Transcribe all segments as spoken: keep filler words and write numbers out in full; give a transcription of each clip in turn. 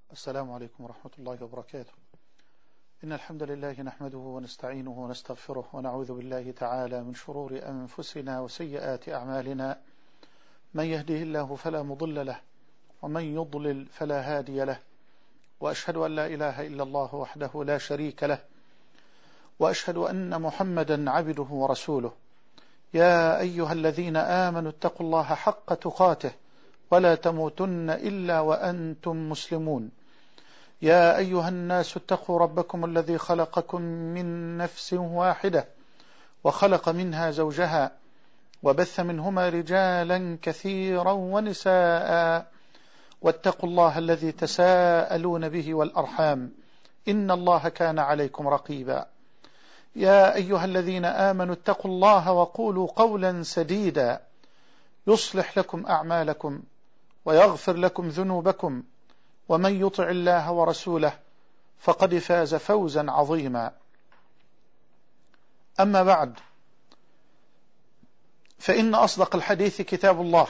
السلام عليكم ورحمة الله وبركاته. إن الحمد لله نحمده ونستعينه ونستغفره ونعوذ بالله تعالى من شرور أنفسنا وسيئات أعمالنا، من يهده الله فلا مضل له ومن يضلل فلا هادي له، وأشهد أن لا إله إلا الله وحده لا شريك له، وأشهد أن محمدا عبده ورسوله. يا أيها الذين آمنوا اتقوا الله حق تقاته ولا تموتن إلا وأنتم مسلمون. يا أيها الناس اتقوا ربكم الذي خلقكم من نفس واحدة وخلق منها زوجها وبث منهما رجالا كثيرا ونساء، واتقوا الله الذي تساءلون به والأرحام إن الله كان عليكم رقيبا. يا أيها الذين آمنوا اتقوا الله وقولوا قولا سديدا يصلح لكم أعمالكم ويغفر لكم ذنوبكم، ومن يطع الله ورسوله فقد فاز فوزا عظيما. أما بعد، فإن أصدق الحديث كتاب الله،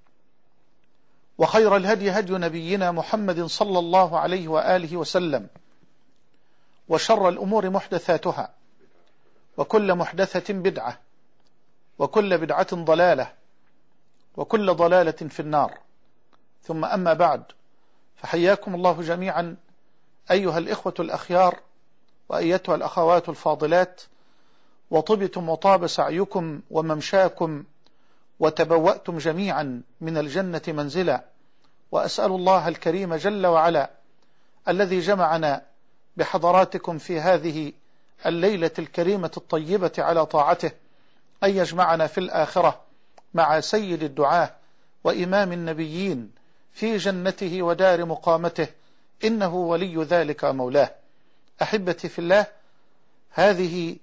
وخير الهدي هدي نبينا محمد صلى الله عليه وآله وسلم، وشر الأمور محدثاتها، وكل محدثة بدعة، وكل بدعة ضلالة، وكل ضلالة في النار. ثم أما بعد، فحياكم الله جميعا أيها الإخوة الأخيار وأيتها الأخوات الفاضلات، وطبتم وطاب سعيكم وممشاكم وتبوأتم جميعا من الجنة منزلا، وأسأل الله الكريم جل وعلا الذي جمعنا بحضراتكم في هذه الليلة الكريمة الطيبة على طاعته أن يجمعنا في الآخرة مع سيد الدعاة وإمام النبيين في جنته ودار مقامته، إنه ولي ذلك ومولاه. أحبتي في الله، هذه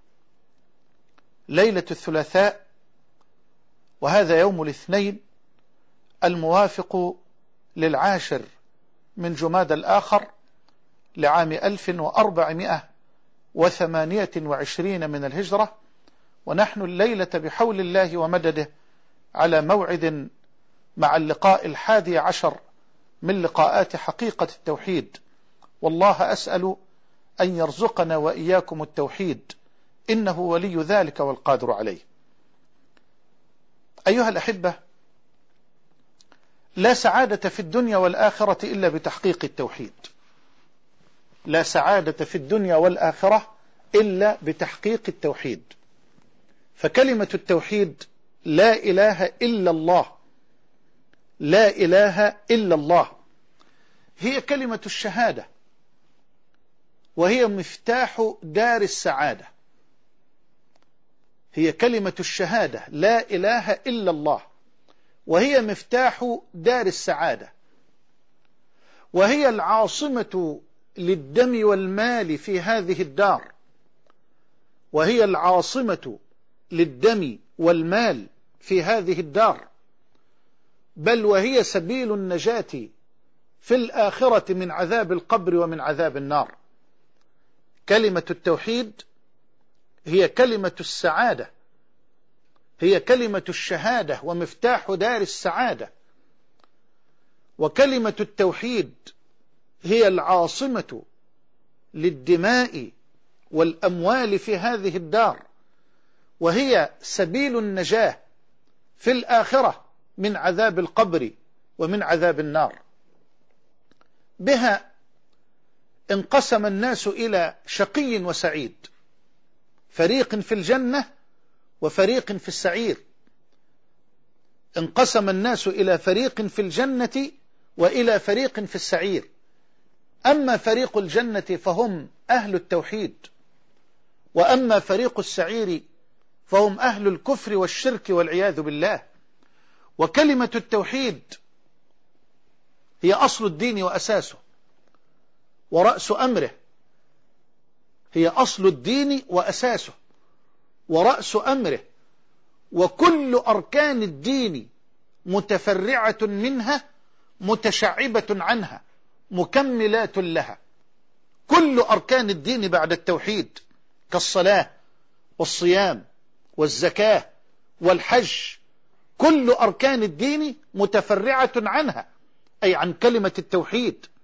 ليلة الثلاثاء، وهذا يوم الاثنين الموافق للعاشر من جماد الآخر لعام ألف وأربعمائة وثمانية وعشرين من الهجرة، ونحن الليلة بحول الله ومدده على موعد مع اللقاء الحادي عشر من لقاءات حقيقة التوحيد، والله أسأل أن يرزقنا وإياكم التوحيد، إنه ولي ذلك والقادر عليه. أيها الأحبة، لا سعادة في الدنيا والآخرة إلا بتحقيق التوحيد. لا سعادة في الدنيا والآخرة إلا بتحقيق التوحيد. فكلمة التوحيد لا إله إلا الله، لا إله إلا الله، هي كلمة الشهادة، وهي مفتاح دار السعادة. هي كلمة الشهادة لا إله إلا الله، وهي مفتاح دار السعادة، وهي العاصمة للدم والمال في هذه الدار، وهي العاصمة للدم والمال في هذه الدار، بل وهي سبيل النجاة في الآخرة من عذاب القبر ومن عذاب النار. كلمة التوحيد هي كلمة السعادة، هي كلمة الشهادة ومفتاح دار السعادة. وكلمة التوحيد هي العاصمة للدماء والأموال في هذه الدار، وهي سبيل النجاة في الآخرة من عذاب القبر ومن عذاب النار. بها انقسم الناس إلى شقي وسعيد، فريق في الجنة وفريق في السعير. انقسم الناس إلى فريق في الجنة وإلى فريق في السعير. أما فريق الجنة فهم أهل التوحيد، وأما فريق السعير فهم أهل الكفر والشرك والعياذ بالله. وكلمة التوحيد هي أصل الدين وأساسه ورأس أمره. هي أصل الدين وأساسه ورأس أمره، وكل أركان الدين متفرعة منها متشعبة عنها مكملات لها. كل أركان الدين بعد التوحيد كالصلاة والصيام والزكاة والحج، كل أركان الدين متفرعة عنها، أي عن كلمة التوحيد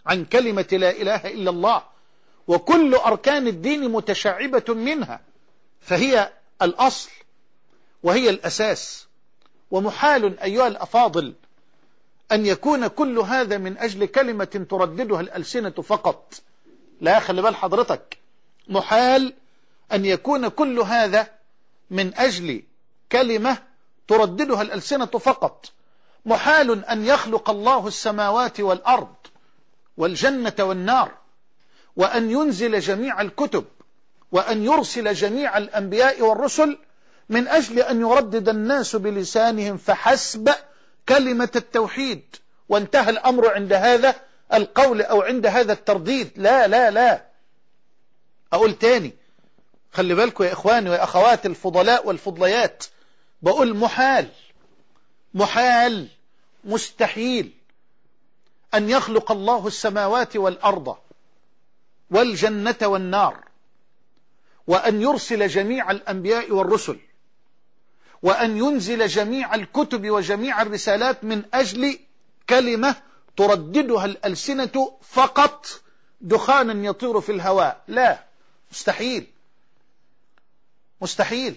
عن كلمة لا إله إلا الله، وكل أركان الدين متشعبة منها، فهي الأصل وهي الأساس. ومحال أيها الأفاضل أن يكون كل هذا من أجل كلمة ترددها الألسنة فقط. لا، خلي بال حضرتك، محال أن يكون كل هذا من أجل كلمة ترددها الألسنة فقط. محال أن يخلق الله السماوات والأرض والجنة والنار، وأن ينزل جميع الكتب، وأن يرسل جميع الأنبياء والرسل من أجل أن يردد الناس بلسانهم فحسب كلمة التوحيد، وانتهى الأمر عند هذا القول أو عند هذا الترديد. لا لا لا، أقول تاني، خلي بالكم يا إخواني ويا أخواتي الفضلاء والفضليات، بقول محال محال مستحيل أن يخلق الله السماوات والأرض والجنة والنار، وأن يرسل جميع الأنبياء والرسل، وأن ينزل جميع الكتب وجميع الرسالات من أجل كلمة ترددها الألسنة فقط دخانا يطير في الهواء. لا، مستحيل مستحيل.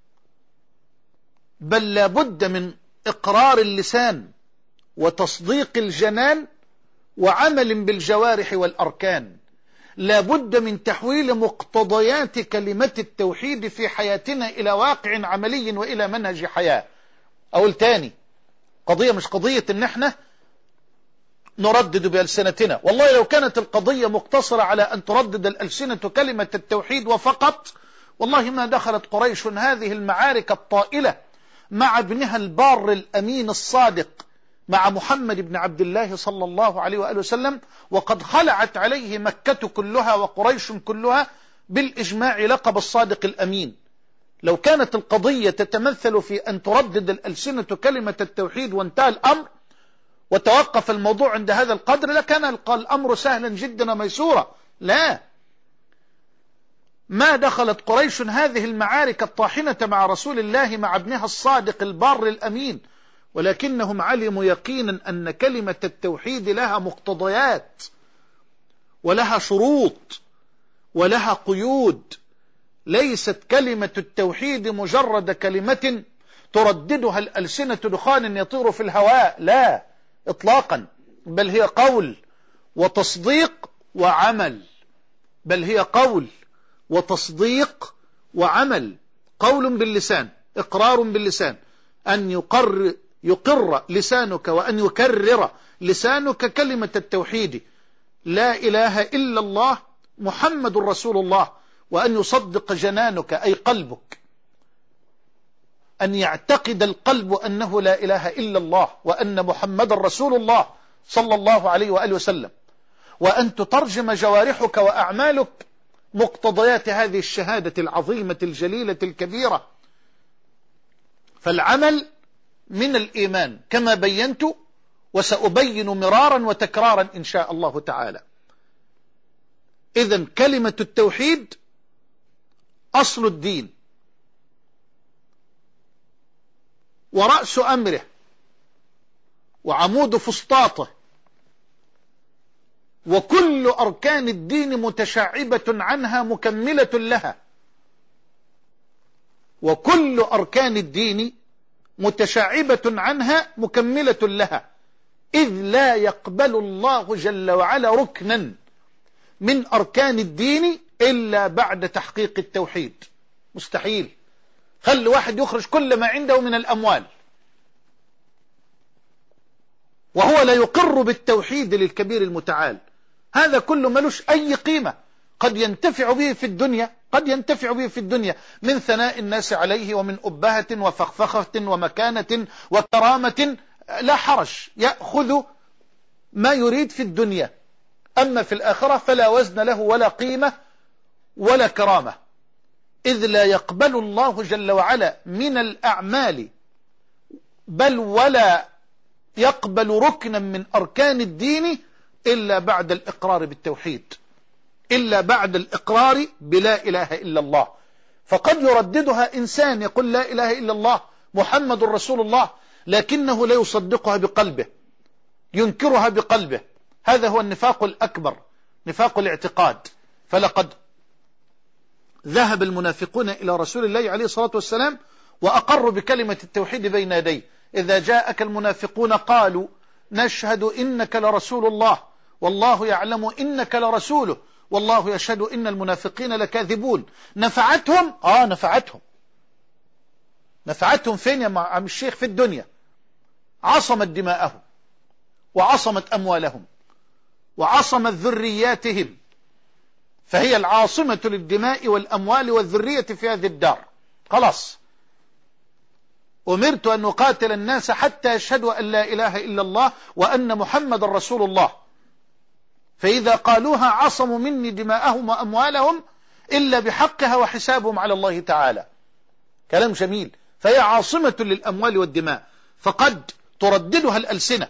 بل لابد من إقرار اللسان وتصديق الجنان وعمل بالجوارح والأركان. لابد من تحويل مقتضيات كلمة التوحيد في حياتنا إلى واقع عملي وإلى منهج حياة. أقول تاني، قضية مش قضية إن احنا نردد بألسنتنا. والله لو كانت القضية مقتصرة على أن تردد الألسنة كلمة التوحيد وفقط، والله ما دخلت قريش هذه المعارك الطائلة مع ابنها البار الأمين الصادق، مع محمد بن عبد الله صلى الله عليه وآله وسلم، وقد خلعت عليه مكة كلها وقريش كلها بالإجماع لقب الصادق الأمين. لو كانت القضية تتمثل في أن تردد الألسنة كلمة التوحيد وانتهى الأمر وتوقف الموضوع عند هذا القدر لكان الأمر سهلا جدا وميسورا. لا، ما دخلت قريش هذه المعارك الطاحنة مع رسول الله مع ابنها الصادق البار الأمين، ولكنهم علموا يقينا أن كلمة التوحيد لها مقتضيات ولها شروط ولها قيود. ليست كلمة التوحيد مجرد كلمة ترددها الألسنة دخان يطير في الهواء، لا إطلاقا، بل هي قول وتصديق وعمل. بل هي قول وتصديق وعمل. قول باللسان، إقرار باللسان، أن يقر يقر لسانك وأن يكرر لسانك كلمة التوحيد لا إله إلا الله محمد رسول الله، وأن يصدق جنانك أي قلبك، أن يعتقد القلب أنه لا إله إلا الله وأن محمد رسول الله صلى الله عليه وآله وسلم، وأن تترجم جوارحك وأعمالك مقتضيات هذه الشهادة العظيمة الجليلة الكبيرة. فالعمل من الإيمان كما بينت وسأبين مرارا وتكرارا إن شاء الله تعالى. إذن كلمة التوحيد أصل الدين ورأس أمره وعمود فسطاطه، وكل أركان الدين متشعبة عنها مكملة لها. وكل أركان الدين متشعبة عنها مكملة لها، إذ لا يقبل الله جل وعلا ركنا من أركان الدين إلا بعد تحقيق التوحيد. مستحيل. خلي واحد يخرج كل ما عنده من الأموال وهو لا يقر بالتوحيد للكبير المتعال، هذا كله ملوش أي قيمة. قد ينتفع به في الدنيا، قد ينتفع به في الدنيا من ثناء الناس عليه ومن أبهة وفخفخة ومكانة وكرامة، لا حرج، يأخذ ما يريد في الدنيا. أما في الآخرة فلا وزن له ولا قيمة ولا كرامة، إذ لا يقبل الله جل وعلا من الأعمال بل ولا يقبل ركنا من أركان الدين إلا بعد الإقرار بالتوحيد، إلا بعد الإقرار بلا إله إلا الله. فقد يرددها إنسان يقول لا إله إلا الله محمد رسول الله، لكنه لا يصدقها بقلبه، ينكرها بقلبه، هذا هو النفاق الأكبر، نفاق الاعتقاد. فلقد ذهب المنافقون إلى رسول الله عليه الصلاة والسلام وأقروا بكلمة التوحيد بين يديه. إذا جاءك المنافقون قالوا نشهد إنك لرسول الله والله يعلم إنك لرسوله والله يشهد إن المنافقين لكاذبون. نفعتهم؟ آه نفعتهم. نفعتهم فين يا عم الشيخ؟ في الدنيا. عصمت دماءهم وعصمت أموالهم وعصمت ذرياتهم، فهي العاصمة للدماء والأموال والذرية في هذه الدار. خلاص، أمرت أن أقاتل الناس حتى يشهدوا أن لا إله إلا الله وأن محمد رسول الله، فإذا قالوها عصموا مني دماءهم وأموالهم إلا بحقها وحسابهم على الله تعالى. كلام جميل. فهي عاصمة للأموال والدماء، فقد ترددها الألسنة،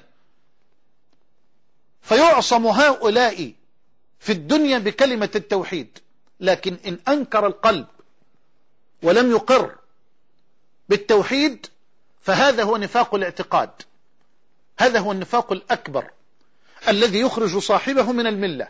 فيعصم هؤلاء في الدنيا بكلمة التوحيد. لكن إن أنكر القلب ولم يقر بالتوحيد فهذا هو نفاق الاعتقاد، هذا هو النفاق الأكبر الذي يخرج صاحبه من الملة.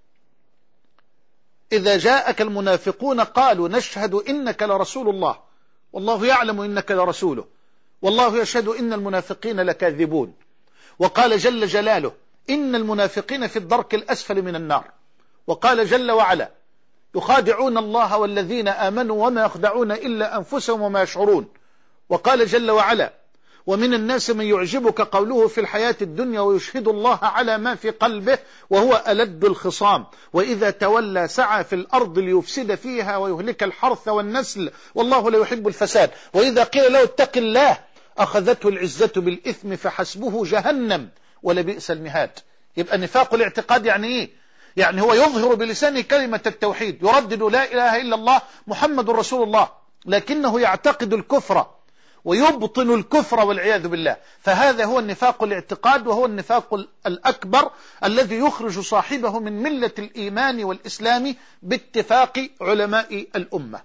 إذا جاءك المنافقون قالوا نشهد إنك لرسول الله والله يعلم إنك لرسوله والله يشهد إن المنافقين لكاذبون. وقال جل جلاله إن المنافقين في الدرك الأسفل من النار. وقال جل وعلا يخادعون الله والذين آمنوا وما يخدعون إلا أنفسهم وما يشعرون. وقال جل وعلا ومن الناس من يعجبك قوله في الحياة الدنيا ويشهد الله على ما في قلبه وهو ألد الخصام وإذا تولى سعى في الأرض ليفسد فيها ويهلك الحرث والنسل والله لا يحب الفساد. وإذا قيل له اتق الله أخذته العزة بالإثم فحسبه جهنم ولبئس المهاد. يبقى نفاق الاعتقاد يعني إيه؟ يعني هو يظهر بلسانه كلمة التوحيد، يردد لا إله إلا الله محمد رسول الله، لكنه يعتقد الكفر ويبطن الكفر والعياذ بالله. فهذا هو النفاق الاعتقاد، وهو النفاق الأكبر الذي يخرج صاحبه من ملة الإيمان والإسلام باتفاق علماء الأمة.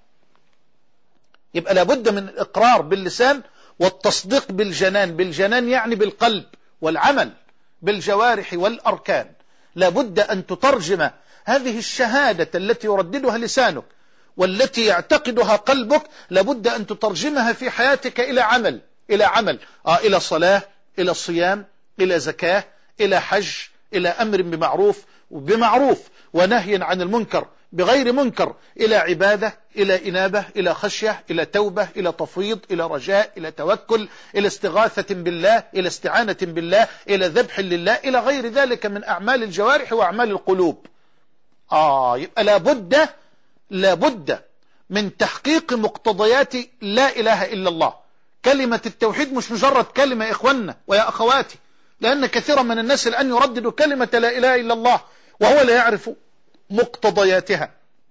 يبقى لابد من الإقرار باللسان والتصديق بالجنان. بالجنان يعني بالقلب، والعمل بالجوارح والأركان. لابد أن تترجم هذه الشهادة التي يرددها لسانك والتي يعتقدها قلبك، لابد أن تترجمها في حياتك إلى عمل، إلى عمل آه إلى صلاة، إلى صيام، إلى زكاة، إلى حج، إلى أمر بمعروف بمعروف ونهي عن المنكر بغير منكر، إلى عبادة، إلى إنابة، إلى خشية، إلى توبة، إلى تفويض، إلى رجاء، إلى توكل، إلى استغاثة بالله، إلى استعانة بالله، إلى ذبح لله، إلى غير ذلك من أعمال الجوارح وأعمال القلوب. آه يبقى لابد لابد من تحقيق مقتضيات لا إله إلا الله. كلمة التوحيد مش مجرد كلمة يا إخواننا ويا أخواتي، لأن كثيرا من الناس الآن يردد كلمة لا إله إلا الله وهو لا يعرف مقتضياتها،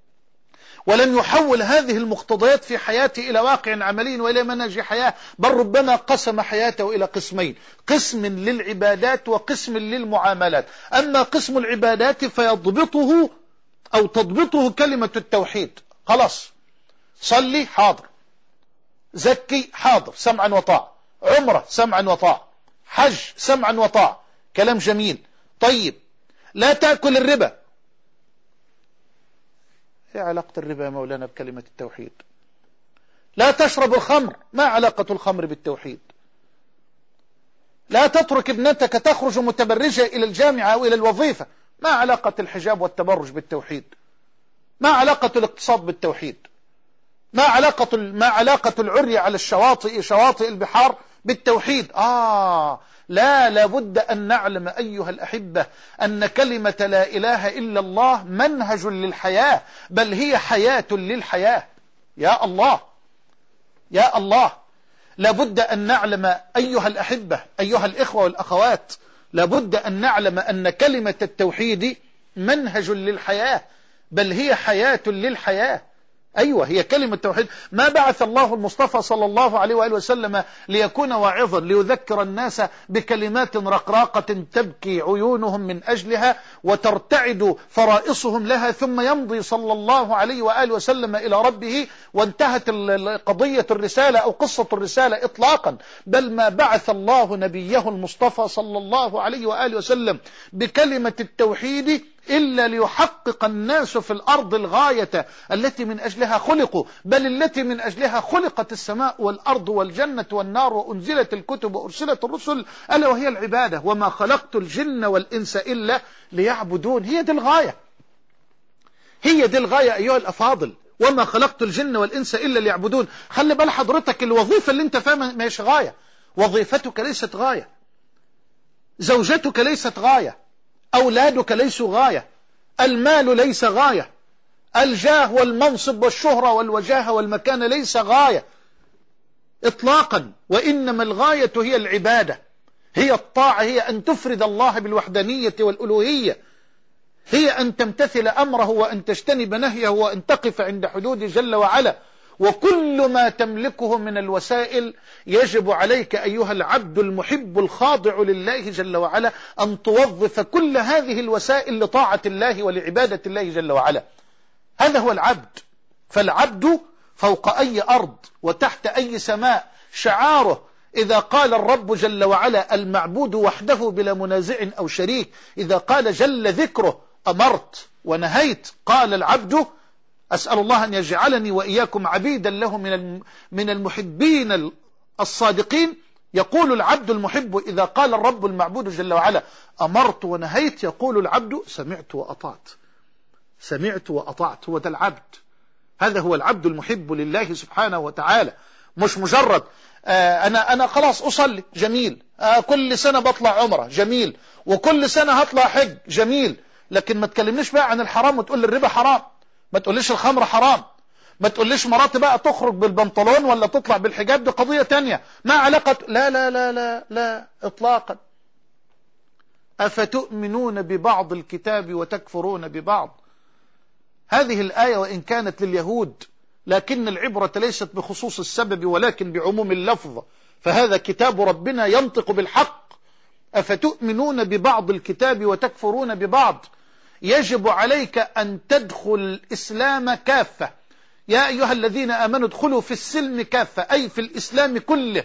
ولم يحول هذه المقتضيات في حياته إلى واقع عملي وإلى منهج حياة، بل ربما قسم حياته إلى قسمين: قسم للعبادات وقسم للمعاملات. أما قسم العبادات فيضبطه أو تضبطه كلمة التوحيد. خلاص، صلي حاضر، زكي حاضر سمعا وطاعة، عمرة سمعا وطاعة، حج سمعا وطاعة، كلام جميل. طيب، لا تأكل الربا. ايه علاقة الربا يا مولانا بكلمة التوحيد؟ لا تشرب الخمر، ما علاقة الخمر بالتوحيد؟ لا تترك ابنتك تخرج متبرجة إلى الجامعة أو إلى الوظيفة، ما علاقة الحجاب والتبرج بالتوحيد؟ ما علاقة الاقتصاد بالتوحيد؟ ما علاقة ما علاقة العري على الشواطئ شواطئ البحار بالتوحيد؟ آه لا لابد أن نعلم أيها الأحبة أن كلمة لا إله إلا الله منهج للحياة، بل هي حياة للحياة. يا الله يا الله، لابد أن نعلم أيها الأحبة أيها الإخوة والأخوات، لابد أن نعلم أن كلمة التوحيد منهج للحياة، بل هي حياة للحياة. أيوة هي كلمة توحيد. ما بعث الله المصطفى صلى الله عليه وآله وسلم ليكون واعظا ليذكر الناس بكلمات رقراقة تبكي عيونهم من أجلها وترتعد فرائصهم لها، ثم يمضي صلى الله عليه وآله وسلم إلى ربه وانتهت قضية الرسالة أو قصة الرسالة إطلاقا. بل ما بعث الله نبيه المصطفى صلى الله عليه وآله وسلم بكلمة التوحيد إلا ليحقق الناس في الأرض الغاية التي من أجلها خلقوا، بل التي من أجلها خلقت السماء والأرض والجنة والنار وأنزلت الكتب وأرسلت الرسل، ألا وهي العبادة. وما خلقت الجن والإنس إلا ليعبدون. هي دي الغاية، هي دي الغاية أيها الأفاضل. وما خلقت الجن والإنس إلا ليعبدون. خلي بال حضرتك، الوظيفة اللي انت فاهمها ماهيش غاية. وظيفتك ليست غاية، زوجتك ليست غاية، أولادك ليسوا غاية، المال ليس غاية، الجاه والمنصب والشهرة والوجاهة والمكان ليس غاية إطلاقا. وإنما الغاية هي العبادة، هي الطاعة، هي أن تفرد الله بالوحدانية والألوهية، هي أن تمتثل أمره وأن تجتنب نهيه وأن تقف عند حدود جل وعلا. وكل ما تملكه من الوسائل يجب عليك أيها العبد المحب الخاضع لله جل وعلا أن توظف كل هذه الوسائل لطاعة الله ولعبادة الله جل وعلا. هذا هو العبد. فالعبد فوق أي أرض وتحت أي سماء شعاره إذا قال الرب جل وعلا المعبود وحده بلا منازع أو شريك، إذا قال جل ذكره أمرت ونهيت، قال العبد أسأل الله أن يجعلني وإياكم عبيدا له من من المحبين الصادقين. يقول العبد المحب إذا قال الرب المعبود جل وعلا أمرت ونهيت، يقول العبد سمعت وأطعت، سمعت وأطعت. هو ده العبد، هذا هو العبد المحب لله سبحانه وتعالى. مش مجرد آه أنا أنا خلاص أصلي جميل، آه كل سنة بطلع عمرة جميل، وكل سنة هطلع حج جميل، لكن ما تكلمنيش بقى عن الحرام وتقول الربا حرام، ما تقوليش الخمر حرام، ما تقوليش مراتي بقى تخرج بالبنطلون ولا تطلع بالحجاب، دي قضية تانية. ما علاقة؟ لا لا لا لا لا إطلاقا. أفتؤمنون ببعض الكتاب وتكفرون ببعض. هذه الآية وإن كانت لليهود لكن العبرة ليست بخصوص السبب ولكن بعموم اللفظ، فهذا كتاب ربنا ينطق بالحق. أفتؤمنون ببعض الكتاب وتكفرون ببعض. يجب عليك أن تدخل الإسلام كافة. يا أيها الذين آمنوا ادخلوا في السلم كافة، أي في الإسلام كله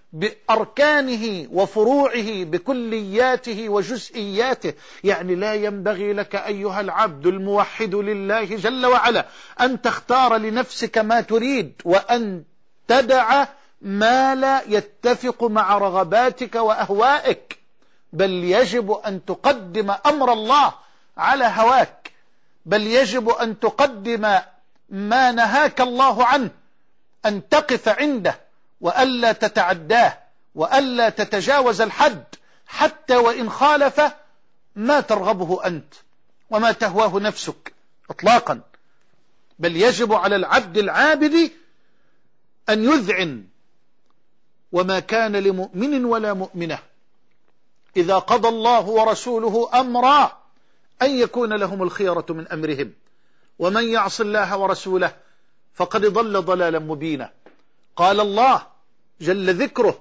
بأركانه وفروعه بكلياته وجزئياته. يعني لا ينبغي لك أيها العبد الموحد لله جل وعلا أن تختار لنفسك ما تريد وأن تدع ما لا يتفق مع رغباتك وأهوائك، بل يجب أن تقدم أمر الله على هواك، بل يجب أن تقدم ما نهاك الله عنه، أن تقف عنده وألا تتعداه وألا تتجاوز الحد، حتى وإن خالف ما ترغبه أنت وما تهواه نفسك إطلاقا. بل يجب على العبد العابد أن يذعن. وما كان لمؤمن ولا مؤمنة إذا قضى الله ورسوله أمرا أن يكون لهم الخيرة من أمرهم ومن يعص الله ورسوله فقد ضل ضلالا مبينا. قال الله جل ذكره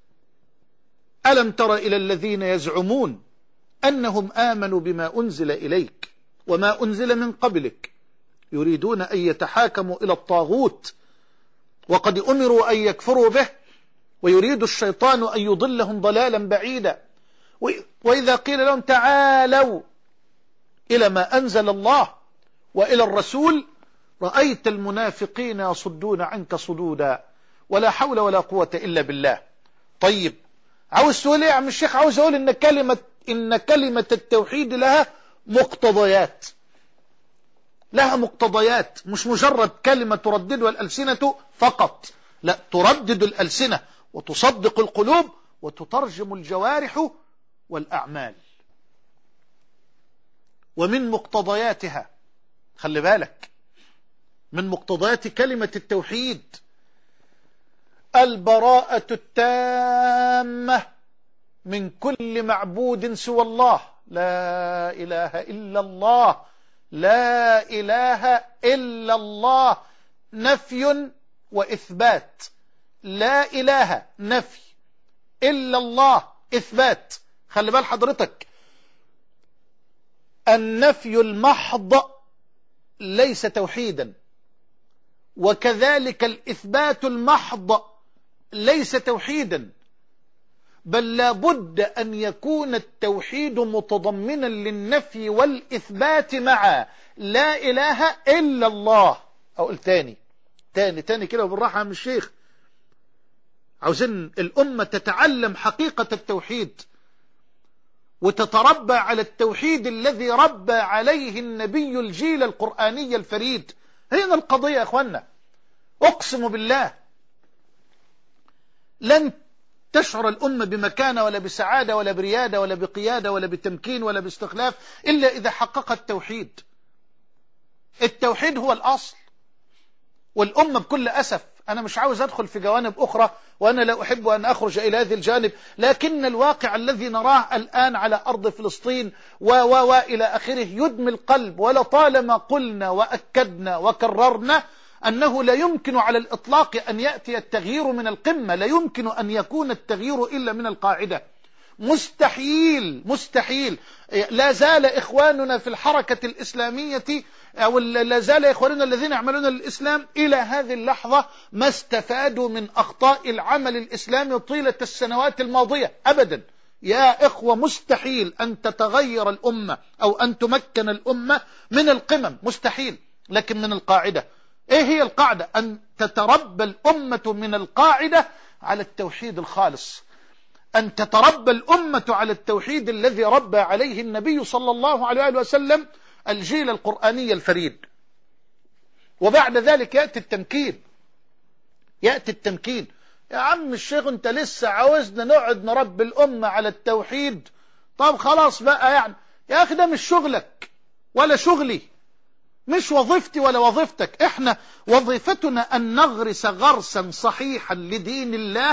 ألم تر إلى الذين يزعمون أنهم آمنوا بما أنزل إليك وما أنزل من قبلك يريدون أن يتحاكموا إلى الطاغوت وقد أمروا أن يكفروا به ويريد الشيطان أن يضلهم ضلالا بعيدا. وإذا قيل لهم تعالوا إلى ما أنزل الله وإلى الرسول رأيت المنافقين يصدون عنك صدودا ولا حول ولا قوة إلا بالله. طيب عاوز تقول ايه يا عم الشيخ؟ عاوز اقول ان كلمة ان كلمة التوحيد لها مقتضيات، لها مقتضيات، مش مجرد كلمة ترددها الألسنة فقط، لا، تردد الألسنة وتصدق القلوب وتترجم الجوارح والأعمال. ومن مقتضياتها، خلي بالك، من مقتضيات كلمة التوحيد البراءة التامة من كل معبود سوى الله. لا إله إلا الله، لا إله إلا الله، نفي وإثبات. لا إله نفي، إلا الله إثبات. خلي بال حضرتك، النفي المحض ليس توحيدا، وكذلك الإثبات المحض ليس توحيدا، بل لا بد أن يكون التوحيد متضمنا للنفي والإثبات مع لا إله إلا الله. أقول تاني تاني تاني كده بالراحة من الشيخ. عاوزين الأمة تتعلم حقيقة التوحيد وتتربى على التوحيد الذي ربى عليه النبي الجيل القرآني الفريد. هنا القضية يا أخوانا. أقسم بالله لن تشعر الأمة بمكانة ولا بسعادة ولا بريادة ولا بقيادة ولا بتمكين ولا باستخلاف إلا إذا حقق التوحيد. التوحيد هو الأصل. والأمة بكل أسف، أنا مش عاوز أدخل في جوانب أخرى وأنا لا أحب أن أخرج إلى هذه الجانب، لكن الواقع الذي نراه الآن على أرض فلسطين و و وإلى آخره يدمي القلب. ولطالما قلنا وأكدنا وكررنا أنه لا يمكن على الإطلاق أن يأتي التغيير من القمة، لا يمكن أن يكون التغيير إلا من القاعدة. مستحيل مستحيل. لا زال إخواننا في الحركة الإسلامية أو لا زال إخواننا الذين يعملون للإسلام إلى هذه اللحظة ما استفادوا من أخطاء العمل الإسلامي طيلة السنوات الماضية أبدا. يا إخوة، مستحيل أن تتغير الأمة أو أن تمكن الأمة من القمم، مستحيل، لكن من القاعدة. إيه هي القاعدة؟ أن تتربى الأمة من القاعدة على التوحيد الخالص، أن تتربى الأمة على التوحيد الذي ربى عليه النبي صلى الله عليه وسلم الجيل القرآني الفريد. وبعد ذلك يأتي التمكين. يأتي التمكين. يا عم الشيخ أنت لسه عاوزنا نقعد نربي الأمة على التوحيد؟ طب خلاص بقى، يعني يا أخي ده مش شغلك ولا شغلي، مش وظيفتي ولا وظيفتك. احنا وظيفتنا أن نغرس غرسا صحيحا لدين الله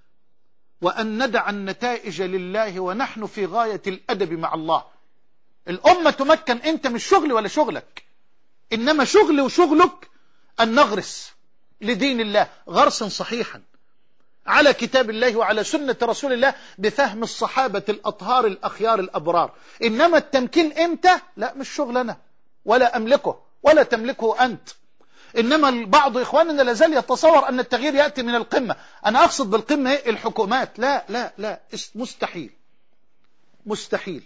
وأن ندع النتائج لله، ونحن في غاية الأدب مع الله. الأمة تمكن، أنت مش شغلي ولا شغلك، إنما شغلي وشغلك أن نغرس لدين الله غرسا صحيحا على كتاب الله وعلى سنة رسول الله بفهم الصحابة الأطهار الأخيار الأبرار. إنما التمكين أنت لا، مش شغلنا ولا أملكه ولا تملكه أنت. إنما بعض إخواننا لازال يتصور أن التغيير يأتي من القمة. أنا أقصد بالقمة إيه؟ الحكومات. لا لا لا، مستحيل مستحيل.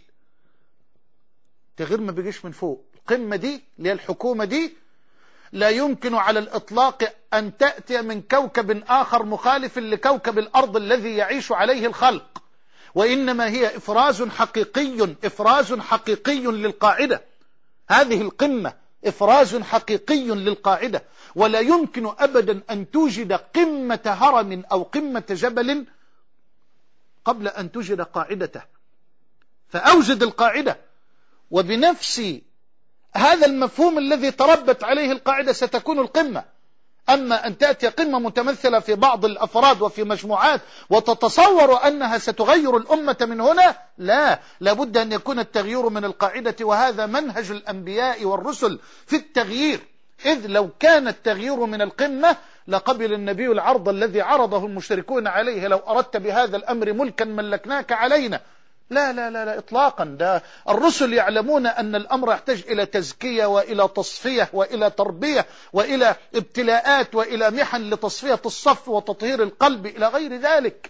التغيير ما بيجيش من فوق. القمة دي اللي هي الحكومة دي لا يمكن على الإطلاق أن تأتي من كوكب آخر مخالف لكوكب الأرض الذي يعيش عليه الخلق، وإنما هي إفراز حقيقي إفراز حقيقي للقاعدة. هذه القمة إفراز حقيقي للقاعدة، ولا يمكن أبدا أن توجد قمة هرم أو قمة جبل قبل أن توجد قاعدته. فأوجد القاعدة، وبنفس هذا المفهوم الذي تربت عليه القاعدة ستكون القمة. أما أن تأتي قمة متمثلة في بعض الأفراد وفي مجموعات وتتصور أنها ستغير الأمة من هنا، لا، لابد أن يكون التغيير من القاعدة، وهذا منهج الأنبياء والرسل في التغيير. إذ لو كان التغيير من القمة لقبل النبي العرض الذي عرضه المشركون عليه: لو أردت بهذا الأمر ملكا ملكناك علينا. لا لا لا لا إطلاقا. ده الرسل يعلمون أن الأمر يحتاج إلى تزكية وإلى تصفية وإلى تربية وإلى ابتلاءات وإلى محن لتصفية الصف وتطهير القلب إلى غير ذلك.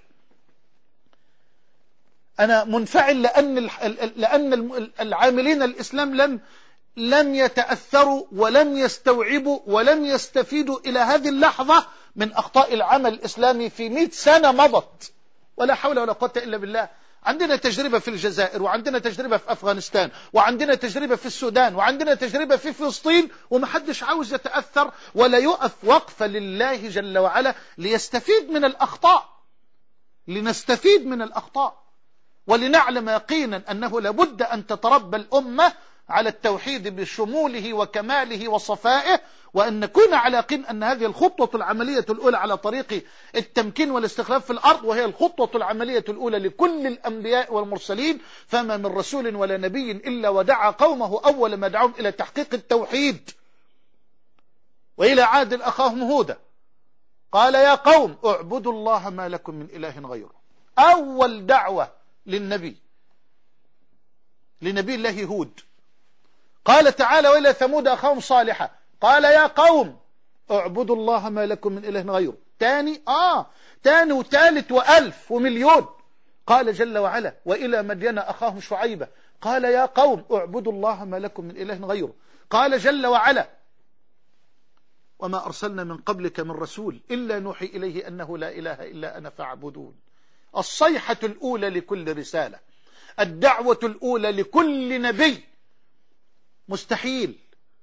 أنا منفعل لأن لأن العاملين الإسلام لم لم يتأثروا ولم يستوعبوا ولم يستفيدوا إلى هذه اللحظة من أخطاء العمل الإسلامي في مئة سنة مضت. ولا حول ولا قوة إلا بالله. عندنا تجربة في الجزائر، وعندنا تجربة في أفغانستان، وعندنا تجربة في السودان، وعندنا تجربة في فلسطين، ومحدش عاوز يتأثر ولا يقف وقفة لله جل وعلا ليستفيد من الأخطاء، لنستفيد من الأخطاء ولنعلم يقينا أنه لابد أن تتربى الأمة على التوحيد بشموله وكماله وصفائه، وأن نكون على يقين أن هذه الخطوة العملية الأولى على طريق التمكين والاستخلاف في الأرض، وهي الخطوة العملية الأولى لكل الأنبياء والمرسلين. فما من رسول ولا نبي إلا ودعا قومه أول ما دعوهم إلى تحقيق التوحيد. وإلى عاد أخاهم هودا قال يا قوم اعبدوا الله ما لكم من إله غيره. أول دعوة للنبي لنبي الله هود. قال تعالى وإلى ثمود أخاهم صالحا قال يا قوم اعبدوا الله ما لكم من إله غيره. تاني آه تاني وثالث وألف ومليون. قال جل وعلا وإلى مدين أخاهم شعيبا قال يا قوم اعبدوا الله ما لكم من إله غيره. قال جل وعلا وما أرسلنا من قبلك من رسول إلا نوحي إليه أنه لا إله إلا أنا فاعبدون. الصيحة الأولى لكل رسالة، الدعوة الأولى لكل نبي. مستحيل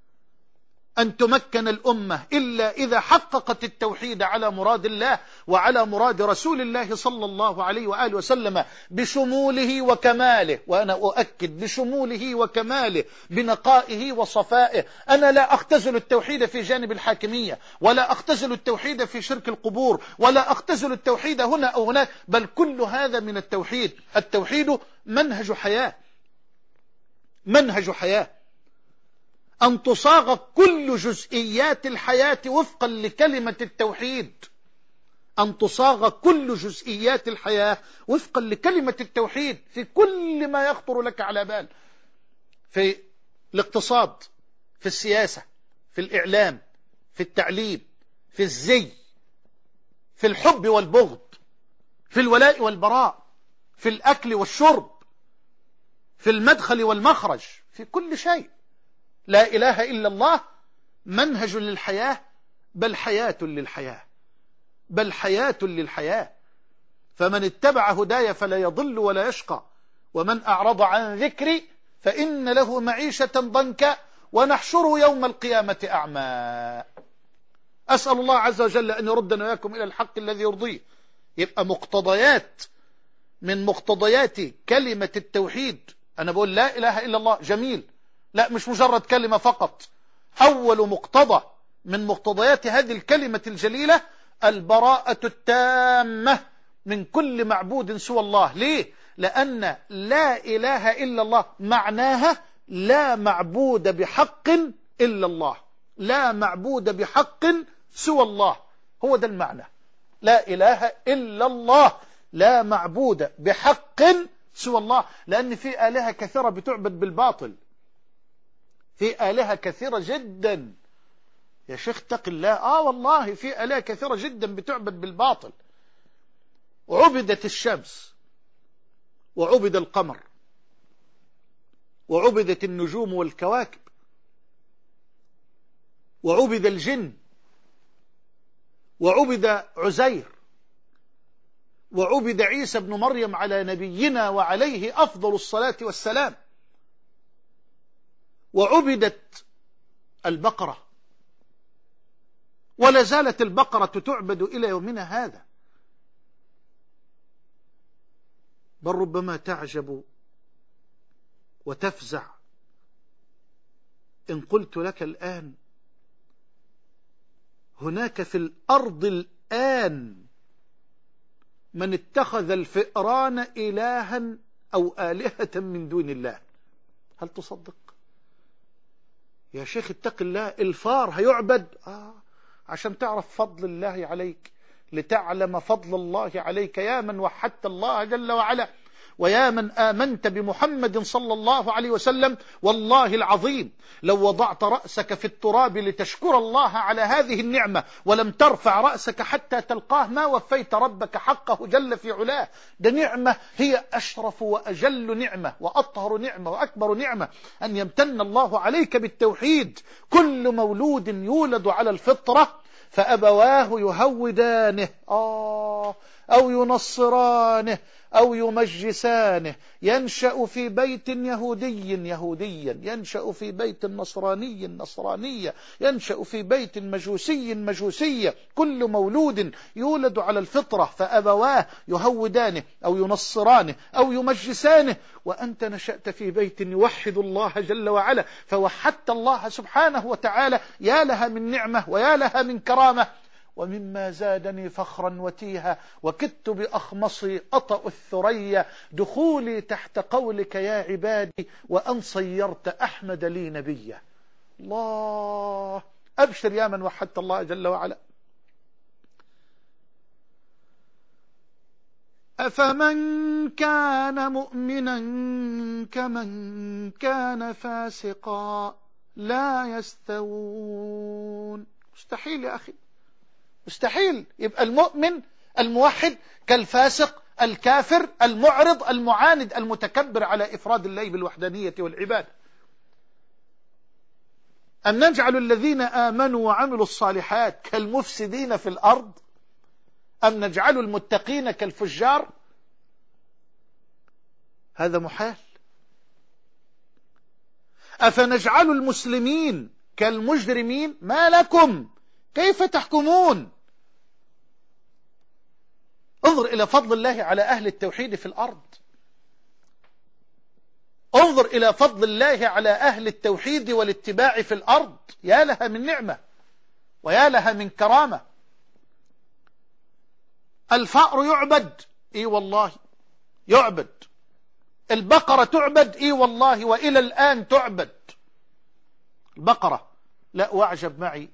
أن تمكن الأمة إلا إذا حققت التوحيد على مراد الله وعلى مراد رسول الله صلى الله عليه وآله وسلم بشموله وكماله. وأنا أؤكد بشموله وكماله، بنقائه وصفائه. أنا لا أختزل التوحيد في جانب الحاكمية، ولا أختزل التوحيد في شرك القبور، ولا أختزل التوحيد هنا أو هناك، بل كل هذا من التوحيد. التوحيد منهج حياة، منهج حياة، أن تصاغ كل جزئيات الحياة وفقا لكلمة التوحيد. أن تصاغ كل جزئيات الحياة وفقا لكلمة التوحيد في كل ما يخطر لك على بال، في الاقتصاد، في السياسة، في الإعلام، في التعليم، في الزي، في الحب والبغض، في الولاء والبراء، في الأكل والشرب، في المدخل والمخرج، في كل شيء. لا إله إلا الله منهج للحياة، بل حياة للحياة، بل حياة للحياة. فمن اتبع هداي فلا يضل ولا يشقى، ومن أعرض عن ذكري فإن له معيشة ضنكا ونحشره يوم القيامة أعمى. أسأل الله عز وجل أن يردنا وإياكم إلى الحق الذي يرضيه. يبقى مقتضيات من مقتضيات كلمة التوحيد، أنا بقول لا إله إلا الله، جميل، لا مش مجرد كلمة فقط. أول مقتضى من مقتضيات هذه الكلمة الجليلة البراءة التامة من كل معبود سوى الله. ليه؟ لأن لا إله إلا الله معناها لا معبود بحق إلا الله، لا معبود بحق سوى الله. هو ده المعنى، لا إله إلا الله، لا معبود بحق سوى الله. لأن في آلهة كثيرة بتعبد بالباطل، في آلهة كثيرة جدا يا شيخ اتق الله. آه والله في آلهة كثيرة جدا بتعبد بالباطل. عبدت الشمس، وعبد القمر، وعبدت النجوم والكواكب، وعبد الجن، وعبد عزير، وعبد عيسى بن مريم على نبينا وعليه أفضل الصلاة والسلام، وعبدت البقرة، ولا زالت البقرة تعبد إلى يومنا هذا. بل ربما تعجب وتفزع إن قلت لك الآن هناك في الأرض الآن من اتخذ الفئران إلها أو آلهة من دون الله. هل تصدق؟ يا شيخ اتق الله، الفار هيعبد؟ آه عشان تعرف فضل الله عليك، لتعلم فضل الله عليك يا من وحدت الله جل وعلا، ويا من آمنت بمحمد صلى الله عليه وسلم. والله العظيم لو وضعت رأسك في التراب لتشكر الله على هذه النعمة ولم ترفع رأسك حتى تلقاه ما وفيت ربك حقه جل في علاه. ده نعمة هي أشرف وأجل نعمة وأطهر نعمة وأكبر نعمة، أن يمتن الله عليك بالتوحيد. كل مولود يولد على الفطرة فأبواه يهودانه آه أو ينصرانه أو يمجسانه، ينشأ في بيت يهودي يهوديا، ينشأ في بيت نصراني نصرانية، ينشأ في بيت مجوسي مجوسية. كل مولود يولد على الفطرة فأبواه يهودانه أو ينصرانه أو يمجسانه. وأنت نشأت في بيت يوحد الله جل وعلا فوحدت الله سبحانه وتعالى. يا لها من نعمة ويا لها من كرامة. ومما زادني فخرا وتيها وكدت بأخمصي أطأ الثريا دخولي تحت قولك يا عبادي وأن صيرت أحمد لي نبيا. الله أبشر يا من وحدت الله جل وعلا. أفمن كان مؤمنا كمن كان فاسقا لا يستوون. مستحيل يا أخي، مستحيل يبقى المؤمن الموحد كالفاسق الكافر المعرض المعاند المتكبر على إفراد الله بالوحدانية والعبادة. أم نجعل الذين آمنوا وعملوا الصالحات كالمفسدين في الأرض أم نجعل المتقين كالفجار؟ هذا محال. أفنجعل المسلمين كالمجرمين؟ ما لكم كيف تحكمون؟ انظر إلى فضل الله على أهل التوحيد في الأرض، انظر إلى فضل الله على أهل التوحيد والاتباع في الأرض، يا لها من نعمة ويا لها من كرامة. الفأر يعبد، اي والله يعبد. البقرة تعبد، اي والله وإلى الآن تعبد البقرة. لا واعجب معي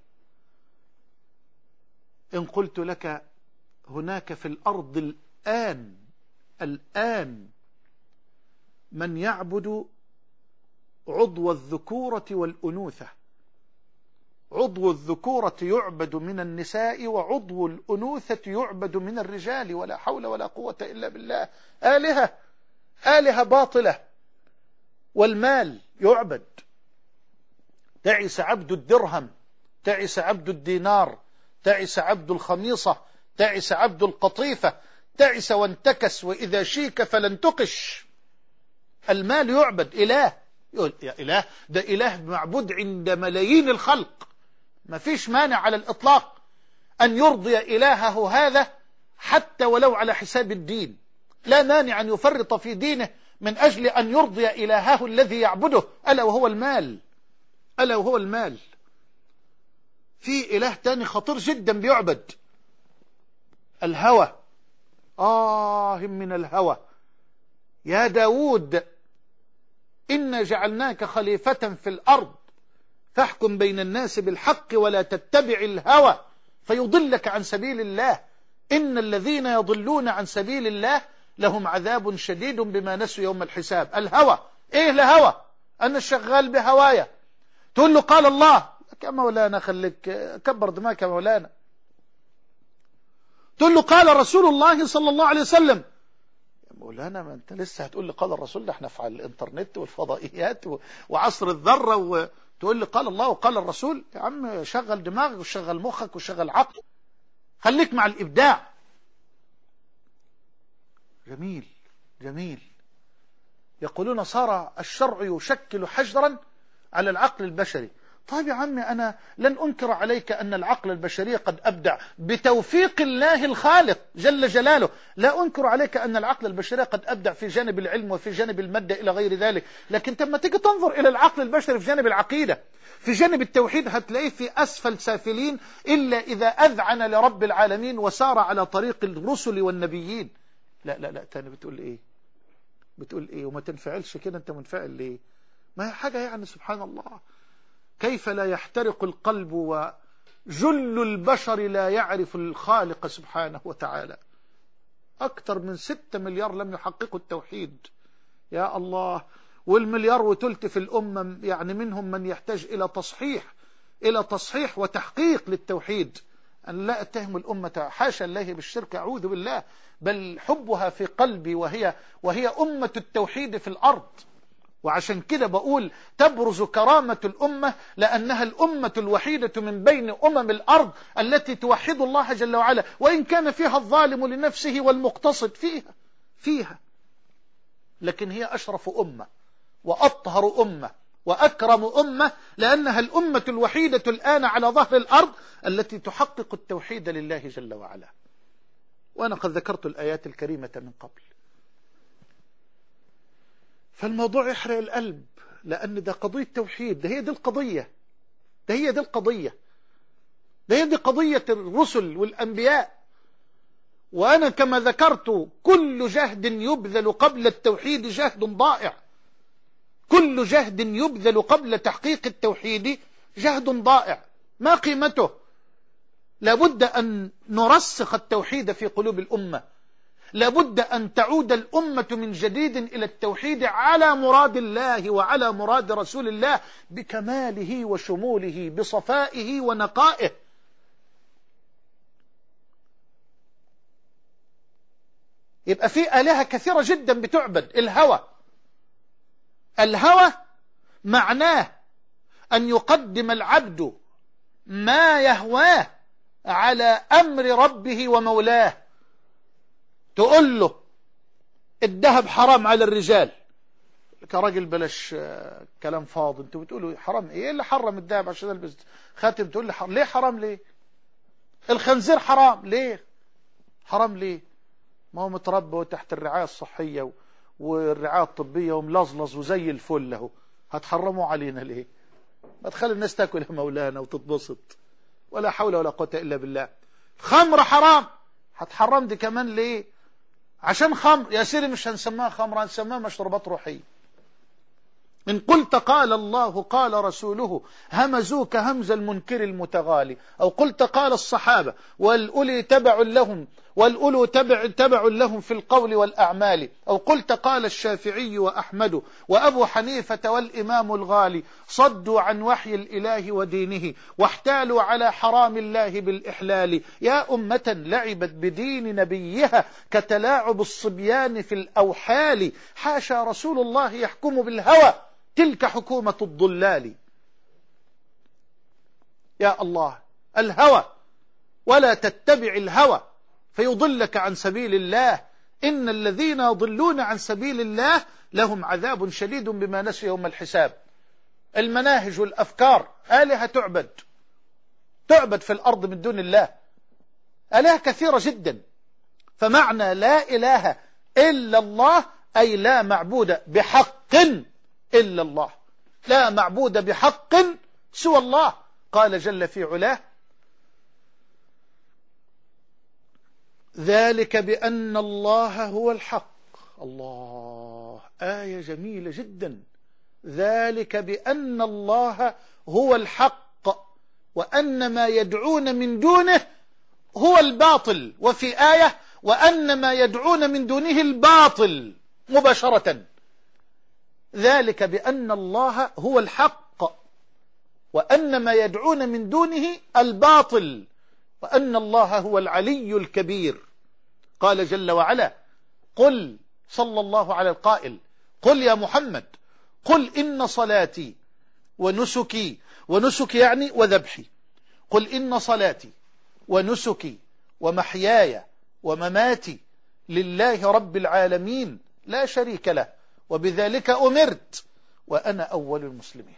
إن قلت لك هناك في الأرض الآن الآن من يعبد عضو الذكورة والأنوثة. عضو الذكورة يعبد من النساء وعضو الأنوثة يعبد من الرجال، ولا حول ولا قوة إلا بالله. آلهة آلهة باطلة. والمال يعبد. تعس عبد الدرهم، تعس عبد الدينار، تعس عبد الخميصة، تعس عبد القطيفة، تعس وانتكس وإذا شيك فلن تقش. المال يعبد. إله، يقول يا إله، ده إله معبود عند ملايين الخلق. ما فيش مانع على الإطلاق أن يرضي إلهه هذا حتى ولو على حساب الدين. لا مانع أن يفرط في دينه من أجل أن يرضي إلهه الذي يعبده، ألا وهو المال. ألا وهو المال. في إله تاني خطير جدا بيعبد، الهوى. آه من الهوى. يا داود إنا جعلناك خليفة في الأرض فاحكم بين الناس بالحق ولا تتبع الهوى فيضلك عن سبيل الله إن الذين يضلون عن سبيل الله لهم عذاب شديد بما نسوا يوم الحساب. الهوى. إيه الهوى؟ أنا شغال بهوايا. تقول له قال الله، يا مولانا خليك كبر دماغك يا مولانا. تقول له قال رسول الله صلى الله عليه وسلم، يا مولانا ما انت لسه هتقول لي قال الرسول، ده احنا في الانترنت والفضائيات وعصر الذرة، وتقول لي قال الله وقال الرسول. يا عم شغل دماغك وشغل مخك وشغل عقلك، خليك مع الإبداع. جميل جميل. يقولون صار الشرع يشكل حجرا على العقل البشري. طيب يا عمي أنا لن أنكر عليك أن العقل البشري قد أبدع بتوفيق الله الخالق جل جلاله. لا أنكر عليك أن العقل البشري قد أبدع في جانب العلم وفي جانب المادة إلى غير ذلك. لكن لما تيجي تنظر إلى العقل البشري في جانب العقيدة، في جانب التوحيد، هتلاقيه في أسفل سافلين إلا إذا أذعن لرب العالمين وسار على طريق الرسل والنبيين. لا لا لا تاني بتقول إيه؟ بتقول إيه؟ وما تنفعلش كده، أنت منفعل ليه؟ ما هي حاجة يعني سبحان الله. كيف لا يحترق القلب وجل البشر لا يعرف الخالق سبحانه وتعالى. أكثر من ستة مليار لم يحققوا التوحيد. يا الله. والمليار وتلت في الأمة يعني منهم من يحتاج إلى تصحيح إلى تصحيح وتحقيق للتوحيد. أن لا أتهم الأمة حاشا الله بالشرك، أعوذ بالله، بل حبها في قلبي، وهي وهي أمة التوحيد في الأرض. وعشان كده بقول تبرز كرامة الأمة لأنها الأمة الوحيدة من بين أمم الأرض التي توحد الله جل وعلا، وإن كان فيها الظالم لنفسه والمقتصد فيها فيها لكن هي أشرف أمة وأطهر أمة وأكرم أمة، لأنها الأمة الوحيدة الآن على ظهر الأرض التي تحقق التوحيد لله جل وعلا. وأنا قد ذكرت الآيات الكريمة من قبل. فالموضوع يحرق القلب، لأن ده قضية توحيد. ده هي دي القضية ده هي دي القضية ده هي دي قضية الرسل والأنبياء. وأنا كما ذكرت كل جهد يبذل قبل التوحيد جهد ضائع. كل جهد يبذل قبل تحقيق التوحيد جهد ضائع. ما قيمته؟ لابد أن نرسخ التوحيد في قلوب الأمة، لابد أن تعود الأمة من جديد إلى التوحيد على مراد الله وعلى مراد رسول الله بكماله وشموله بصفائه ونقائه. يبقى في آلهة كثيرة جدا بتعبد. الهوى، الهوى معناه أن يقدم العبد ما يهواه على أمر ربه ومولاه. تقول له الذهب حرام على الرجال، كراجل بلاش كلام فاضي، انتوا بتقولوا حرام ايه اللي حرم الذهب عشان البس خاتم؟ تقول لي حرام. ليه حرام؟ ليه الخنزير حرام؟ ليه حرام؟ ليه؟ ما هو متربى تحت الرعاية الصحية والرعاية الطبية وملظلظ وزي الفل له، هتحرموا علينا ليه؟ ما تخلي الناس تاكل يا مولانا وتتبسط، ولا حول ولا قوة إلا بالله. خمر حرام، هتحرم دي كمان ليه؟ عشان خمر يا سيدي، مش هنسميها خمر، هنسميها مشروبات روحية. إن قلت قال الله قال رسوله همزوك همز المنكر المتغالي، أو قلت قال الصحابة والأولي تبع لهم والأولو تبع, تبع لهم في القول والأعمال، أو قلت قال الشافعي وأحمد وأبو حنيفة والإمام الغالي، صدوا عن وحي الإله ودينه واحتالوا على حرام الله بالإحلال. يا أمة لعبت بدين نبيها كتلاعب الصبيان في الأوحال، حاشا رسول الله يحكم بالهوى، تلك حكومة الضلال. يا الله، الهوى، ولا تتبع الهوى فيضلك عن سبيل الله، إن الذين يضلون عن سبيل الله لهم عذاب شديد بما نسوا يوم الحساب. المناهج والأفكار آلهة تعبد، تعبد في الأرض من دون الله، آلهة كثيرة جدا. فمعنى لا إله إلا الله أي لا معبود بحق إلا الله، لا معبود بحق سوى الله. قال جل في علاه ذلك بأن الله هو الحق. الله، آية جميلة جدا. ذلك بأن الله هو الحق وأن ما يدعون من دونه هو الباطل، وفي آية وأن ما يدعون من دونه الباطل مباشرة. ذلك بأن الله هو الحق وأن ما يدعون من دونه الباطل وأن الله هو العلي الكبير. قال جل وعلا قل، صلى الله على القائل، قل يا محمد قل إن صلاتي ونسكي، ونسكي يعني وذبحي، قل إن صلاتي ونسكي ومحياي ومماتي لله رب العالمين لا شريك له وبذلك أمرت وأنا أول المسلمين.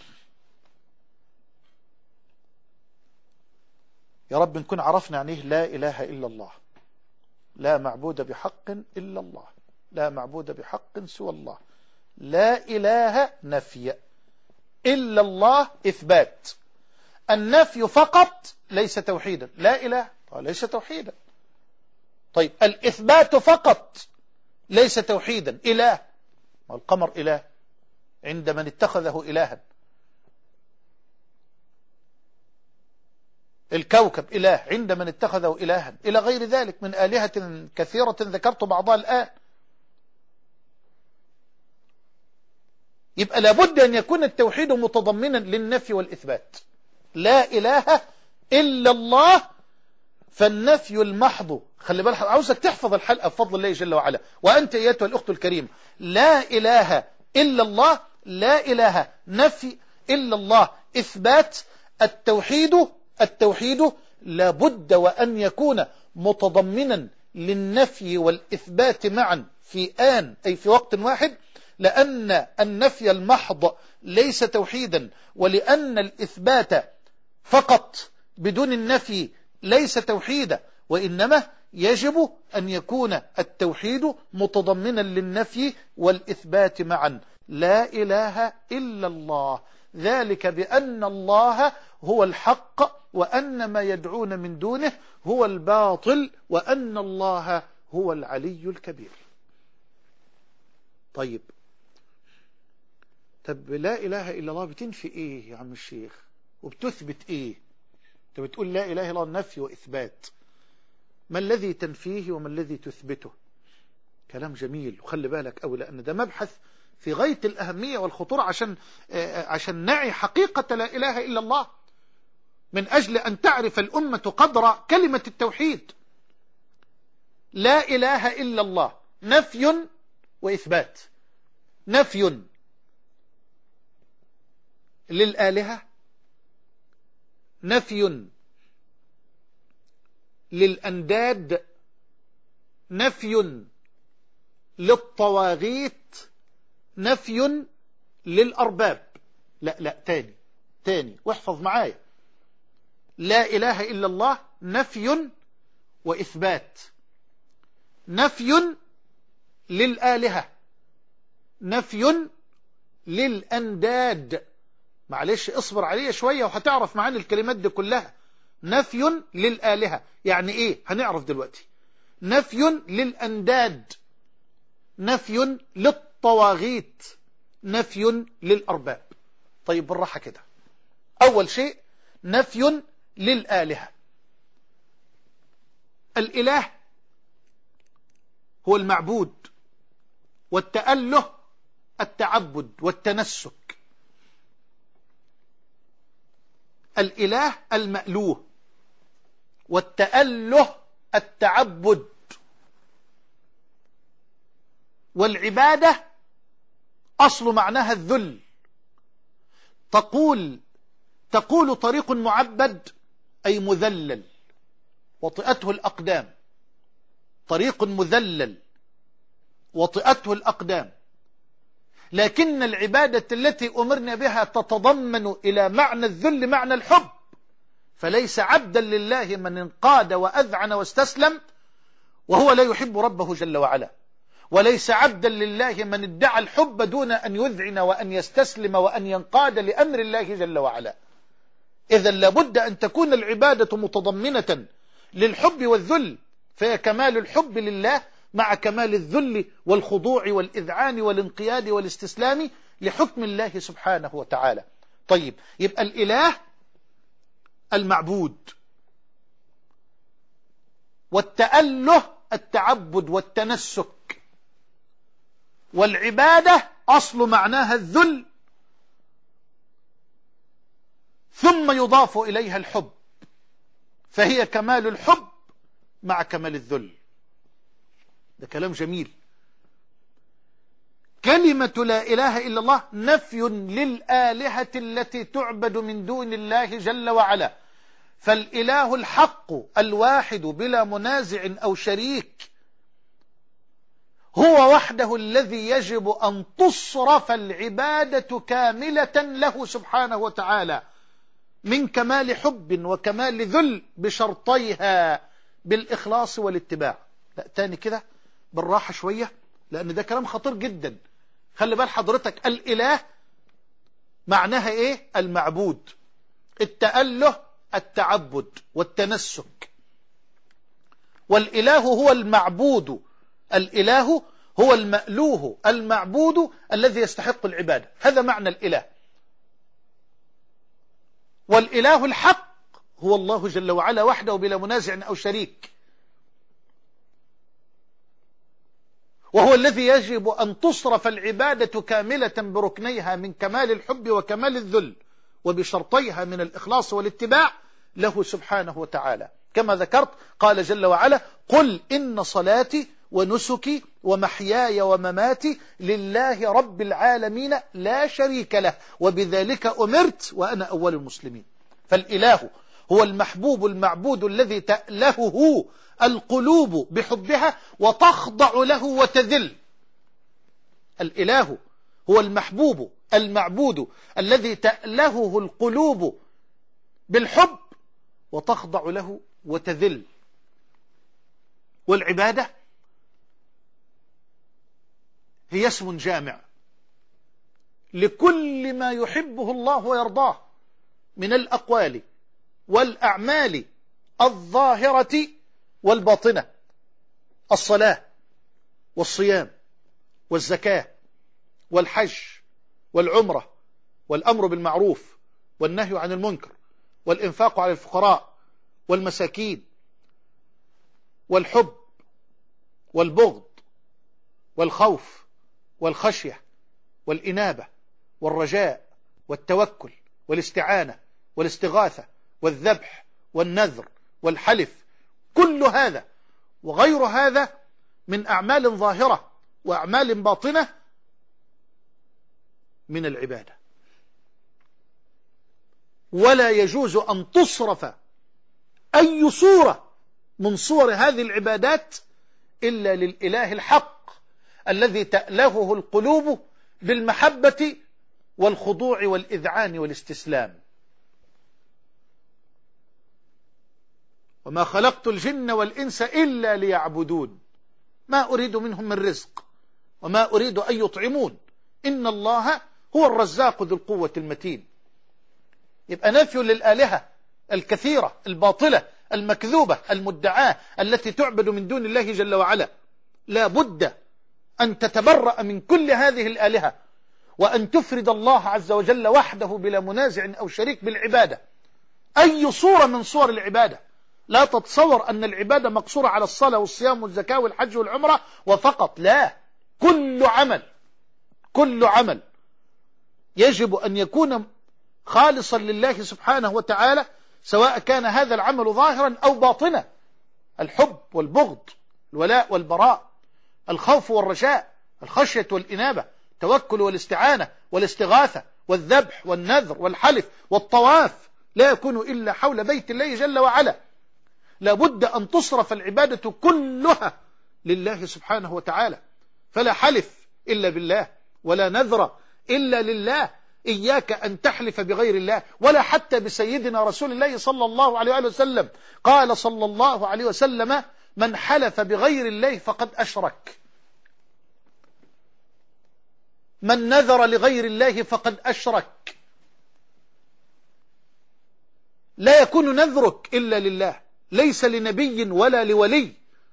يا رب نكون عرفنا عنه لا إله إلا الله، لا معبود بحق إلا الله، لا معبود بحق سوى الله. لا إله نفي، إلا الله إثبات. النفي فقط ليس توحيدا، لا إله ليس توحيدا. طيب الإثبات فقط ليس توحيدا. إله، القمر إله عند من اتخذه إلها، الكوكب إله عند من اتخذه إلها، إلى غير ذلك من آلهة كثيرة ذكرت بعضها الآن. يبقى لابد أن يكون التوحيد متضمنا للنفي والإثبات. لا إله إلا الله، فالنفي المحض، خلي بالك عاوزك تحفظ الحلقة بفضل الله جل وعلا. وأنت أيتها الأخت الكريمة، لا إله إلا الله، لا إله نفي إلا الله إثبات. التوحيد التوحيد لابد وأن يكون متضمنا للنفي والإثبات معا في آن، أي في وقت واحد، لأن النفي المحض ليس توحيدا، ولأن الإثبات فقط بدون النفي ليس توحيدا، وإنما يجب أن يكون التوحيد متضمنا للنفي والإثبات معا. لا إله إلا الله، ذلك بأن الله هو الحق وأن ما يدعون من دونه هو الباطل وأن الله هو العلي الكبير. طيب، طب لا إله إلا الله بتنفي إيه يا عم الشيخ وبتثبت إيه؟ أنت بتقول لا إله إلا الله نفي وإثبات، ما الذي تنفيه وما الذي تثبته؟ كلام جميل، وخلي بالك أوي لأن ده مبحث في غاية الأهمية والخطورة عشان عشان نعي حقيقة لا إله إلا الله، من أجل أن تعرف الأمة قدر كلمة التوحيد. لا إله إلا الله نفي وإثبات. نفي للآلهة، نفي للأنداد، نفي للطواغيت، نفي للأرباب. لا لا تاني تاني واحفظ معايا. لا إله إلا الله نفي وإثبات. نفي للآلهة، نفي للأنداد. معلش اصبر عليه شوية وهتعرف معاني الكلمات دي كلها. نفي للآلهة يعني ايه؟ هنعرف دلوقتي. نفي للأنداد، نفي للطواغيت، نفي للأرباب. طيب بالراحة كده. أول شيء نفي للآلهة. الإله هو المعبود، والتأله التعبد والتنسك. الإله المألوه، والتأله التعبد، والعبادة أصل معناها الذل. تقول تقول طريق معبد أي مذلل، وطئته الأقدام. طريق مذلل وطئته الأقدام. لكن العبادة التي أمرنا بها تتضمن إلى معنى الذل معنى الحب، فليس عبدا لله من انقاد وأذعن واستسلم وهو لا يحب ربه جل وعلا، وليس عبدا لله من ادعى الحب دون أن يذعن وأن يستسلم وأن ينقاد لأمر الله جل وعلا. إذا لابد أن تكون العبادة متضمنة للحب والذل، فهي كمال الحب لله مع كمال الذل والخضوع والإذعان والانقياد والاستسلام لحكم الله سبحانه وتعالى. طيب يبقى الإله المعبود، والتأله التعبد والتنسك، والعبادة أصل معناها الذل، ثم يضاف إليها الحب، فهي كمال الحب مع كمال الذل. ده كلام جميل. كلمة لا إله إلا الله نفي للآلهة التي تعبد من دون الله جل وعلا. فالإله الحق الواحد بلا منازع أو شريك هو وحده الذي يجب أن تصرف العبادة كاملة له سبحانه وتعالى، من كمال حب وكمال ذل بشرطيها بالإخلاص والاتباع. لا تاني كده بالراحة شوية، لأن ده كلام خطير جدا. خلي بال حضرتك، الإله معناها إيه؟ المعبود، التأله التعبد والتنسك. والإله هو المعبود، الإله هو المألوه المعبود الذي يستحق العبادة. هذا معنى الإله. والإله الحق هو الله جل وعلا وحده بلا منازع أو شريك، وهو الذي يجب أن تصرف العبادة كاملة بركنيها من كمال الحب وكمال الذل وبشرطيها من الإخلاص والاتباع له سبحانه وتعالى. كما ذكرت قال جل وعلا: قل إن صلاتي ونسكي ومحياي ومماتي لله رب العالمين لا شريك له وبذلك أمرت وأنا أول المسلمين. فالإله هو المحبوب المعبود الذي تألهه القلوب بحبها وتخضع له وتذل. الإله هو المحبوب المعبود الذي تألهه القلوب بالحب وتخضع له وتذل. والعبادة هي اسم جامع لكل ما يحبه الله ويرضاه من الأقوال والأعمال الظاهرة والباطنة: الصلاة والصيام والزكاة والحج والعمرة والأمر بالمعروف والنهي عن المنكر والإنفاق على الفقراء والمساكين، والحب والبغض والخوف والخشية والإنابة والرجاء والتوكل والاستعانة والاستغاثة والذبح والنذر والحلف، كل هذا وغير هذا من أعمال ظاهرة وأعمال باطنة من العبادة، ولا يجوز أن تصرف أي صورة من صور هذه العبادات إلا للإله الحق الذي تألهه القلوب بالمحبة والخضوع والإذعان والاستسلام. وما خلقت الجن والإنس إلا ليعبدون ما أريد منهم من رزق وما أريد أن يطعمون إن الله هو الرزاق ذو القوة المتين. يبقى نفي للآلهة الكثيرة الباطلة المكذوبة المدعاة التي تعبد من دون الله جل وعلا. لا بد أن تتبرأ من كل هذه الآلهة وأن تفرد الله عز وجل وحده بلا منازع أو شريك بالعبادة. أي صورة من صور العبادة، لا تتصور أن العبادة مقصورة على الصلاة والصيام والزكاة والحج والعمرة وفقط، لا، كل عمل كل عمل يجب أن يكون خالصا لله سبحانه وتعالى، سواء كان هذا العمل ظاهرا أو باطنا. الحب والبغض، الولاء والبراء، الخوف والرجاء، الخشية والإنابة، التوكل والاستعانة والاستغاثة والذبح والنذر والحلف والطواف لا يكون إلا حول بيت الله جل وعلا. لا بد أن تصرف العبادة كلها لله سبحانه وتعالى، فلا حلف إلا بالله ولا نذر إلا لله. إياك أن تحلف بغير الله ولا حتى بسيدنا رسول الله صلى الله عليه وسلم. قال صلى الله عليه وسلم: من حلف بغير الله فقد أشرك، من نذر لغير الله فقد أشرك. لا يكون نذرك إلا لله، ليس لنبي ولا لولي.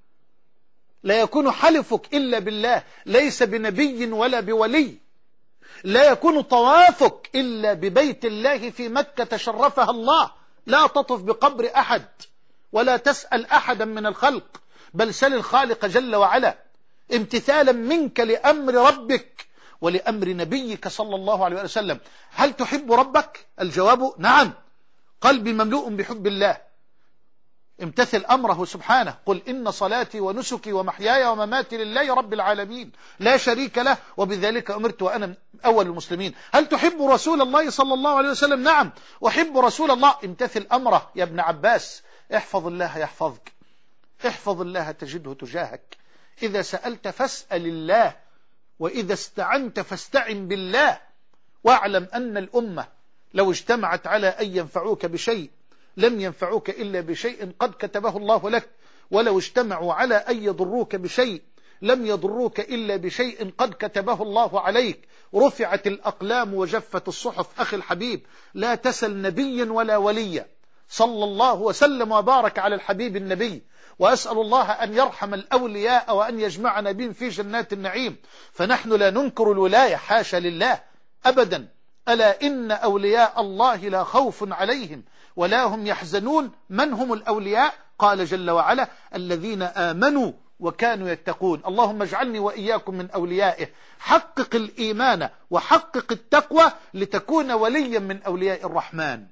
لا يكون حلفك إلا بالله، ليس بنبي ولا بولي. لا يكون طوافك إلا ببيت الله في مكة شرفها الله. لا تطف بقبر أحد ولا تسأل أحدا من الخلق، بل سل الخالق جل وعلا امتثالا منك لأمر ربك ولأمر نبيك صلى الله عليه وسلم. هل تحب ربك؟ الجواب نعم، قلبي مملوء بحب الله. امتثل أمره سبحانه: قل إن صلاتي ونسكي ومحياي ومماتي لله رب العالمين لا شريك له وبذلك أمرت وأنا أول المسلمين. هل تحب رسول الله صلى الله عليه وسلم؟ نعم أحب رسول الله. امتثل أمره يا ابن عباس: احفظ الله يحفظك، احفظ الله تجده تجاهك، إذا سألت فاسأل الله، وإذا استعنت فاستعن بالله. واعلم أن الأمة لو اجتمعت على أن ينفعوك بشيء لم ينفعوك إلا بشيء قد كتبه الله لك، ولو اجتمعوا على أن يضروك بشيء لم يضروك إلا بشيء قد كتبه الله عليك. رفعت الأقلام وجفت الصحف. أخي الحبيب، لا تسل نبيا ولا وليا. صلى الله وسلم وبارك على الحبيب النبي، وأسأل الله أن يرحم الأولياء وأن يجمعنا بهم في جنات النعيم. فنحن لا ننكر الولاية، حاشا لله أبدا. ألا إن أولياء الله لا خوف عليهم ولا هم يحزنون. من هم الأولياء؟ قال جل وعلا: الذين آمنوا وكانوا يتقون. اللهم اجعلني وإياكم من أوليائه. حقق الإيمان وحقق التقوى لتكون وليا من أولياء الرحمن.